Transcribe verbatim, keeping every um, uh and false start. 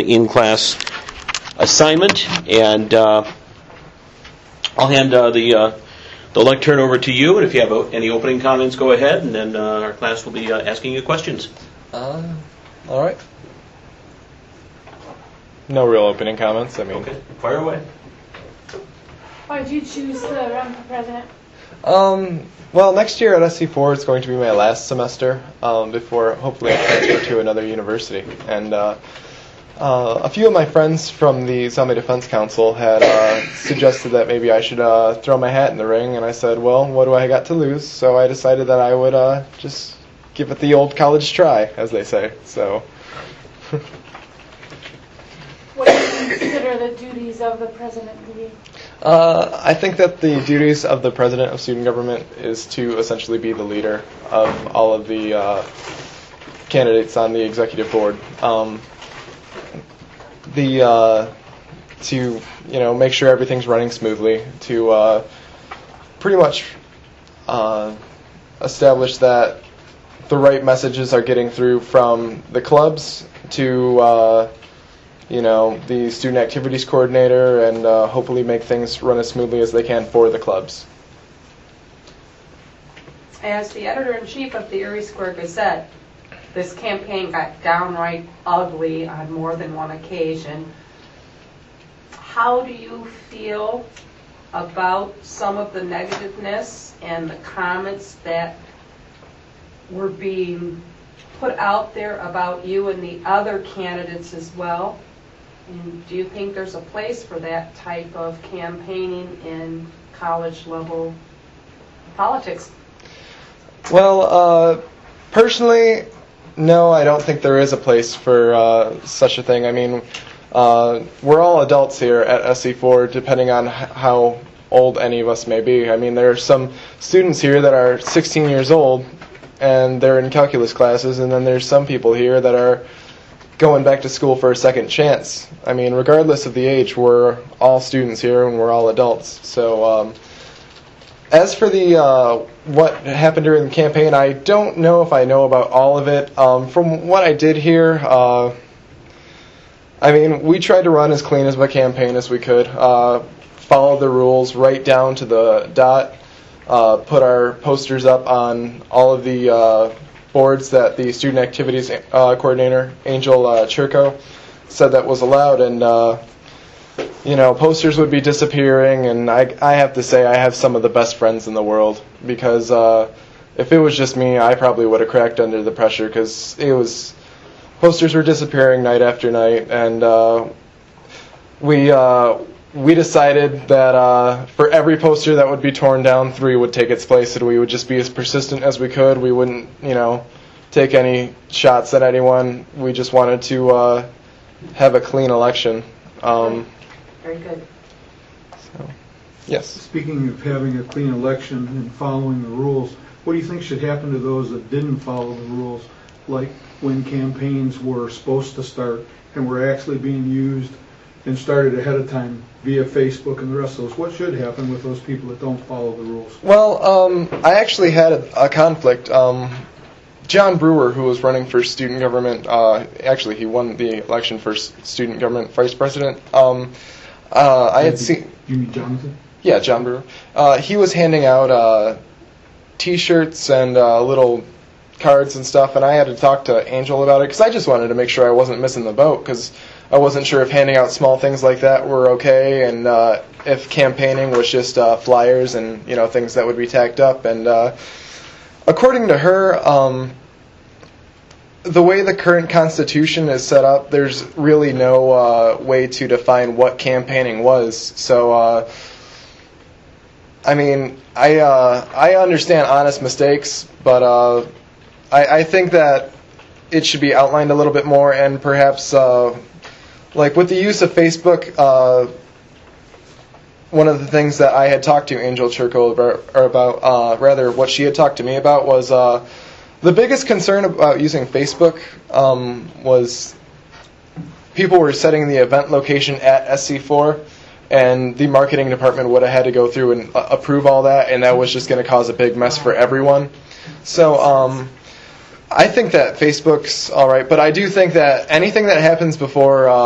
in-class assignment. And uh, I'll hand uh, the uh, the lectern over to you. And if you have any opening comments, go ahead, and then uh, our class will be uh, asking you questions. Uh, all right. No real opening comments. I mean, okay, fire away. Why did you choose to run for president? Um, well, next year at S C four it's going to be my last semester um, before hopefully I transfer to another university. And uh, uh, a few of my friends from the Zombie Defense Council had uh, suggested that maybe I should uh, throw my hat in the ring, and I said, well, what do I got to lose? So I decided that I would uh, just give it the old college try, as they say. So. What do you consider the duties of the president to be? Uh, I think that the duties of the president of student government is to essentially be the leader of all of the uh, candidates on the executive board. Um, the uh, to you know make sure everything's running smoothly. To uh, pretty much uh, establish that the right messages are getting through from the clubs to. Uh, you know, the student activities coordinator, and uh, hopefully make things run as smoothly as they can for the clubs. As the editor-in-chief of the Erie Square Gazette, this campaign got downright ugly on more than one occasion. How do you feel about some of the negativeness and the comments that were being put out there about you and the other candidates as well? And do you think there's a place for that type of campaigning in college-level politics? Well, uh, personally, no, I don't think there is a place for uh, such a thing. I mean, uh, we're all adults here at S C four, depending on h- how old any of us may be. I mean, there are some students here that are sixteen years old, and they're in calculus classes, and then there's some people here that are going back to school for a second chance. I mean, regardless of the age, we're all students here and we're all adults. So, um, as for the uh, what happened during the campaign, I don't know if I know about all of it. Um, from what I did hear, uh, I mean, we tried to run as clean as a campaign as we could, uh, follow the rules right down to the dot, uh, put our posters up on all of the uh, boards that the student activities uh, coordinator, Angel uh, Churko, said that was allowed, and uh, you know, posters would be disappearing, and I, I have to say I have some of the best friends in the world, because uh, if it was just me, I probably would have cracked under the pressure, because it was, posters were disappearing night after night, and uh, we uh, we decided that uh, for every poster that would be torn down, three would take its place, and we would just be as persistent as we could. We wouldn't, you know, take any shots at anyone. We just wanted to uh, have a clean election. Um, Very good. So, yes. Speaking of having a clean election and following the rules, what do you think should happen to those that didn't follow the rules, like when campaigns were supposed to start and were actually being used and started ahead of time via Facebook and the rest of those? What should happen with those people that don't follow the rules? Well, um, I actually had a, a conflict. Um, John Brewer, who was running for student government, uh, actually he won the election for student government vice president. Um, uh, I had seen. You mean Jonathan? Yeah, John Brewer. Uh, he was handing out uh, T-shirts and uh, little cards and stuff, and I had to talk to Angel about it because I just wanted to make sure I wasn't missing the boat, because I wasn't sure if handing out small things like that were okay, and uh, if campaigning was just uh, flyers and, you know, things that would be tacked up. And uh, according to her, um, the way the current Constitution is set up, there's really no uh, way to define what campaigning was. So, uh, I mean, I uh, I understand honest mistakes, but uh, I, I think that it should be outlined a little bit more, and perhaps, uh, like with the use of Facebook, uh, one of the things that I had talked to Angel Churko about, or about uh, rather what she had talked to me about, was uh, the biggest concern about using Facebook um, was people were setting the event location at S C four, and the marketing department would have had to go through and uh, approve all that, and that was just going to cause a big mess for everyone. So um, I think that Facebook's all right, but I do think that anything that happens before uh,